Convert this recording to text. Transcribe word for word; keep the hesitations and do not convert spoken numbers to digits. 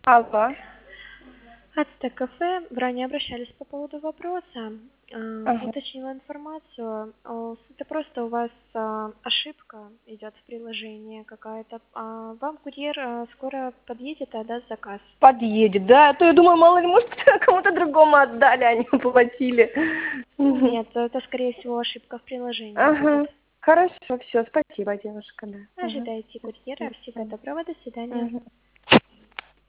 Алло. Ацтек кафе. Вы ранее обращались по поводу вопроса. Э, Ага. Уточнила информацию. Э, Это просто у вас э, ошибка идет в приложении какая-то. А Вам курьер э, скоро подъедет и отдаст заказ. Подъедет, да? А то я думаю, мало ли, может, кому-то другому отдали, а не оплатили. Мгм. Нет, это скорее всего ошибка в приложении будет. Ага. Хорошо, все, спасибо, девушка, да. Ага. Ожидайте курьера. Всего Мгм. доброго. До свидания. Мгм.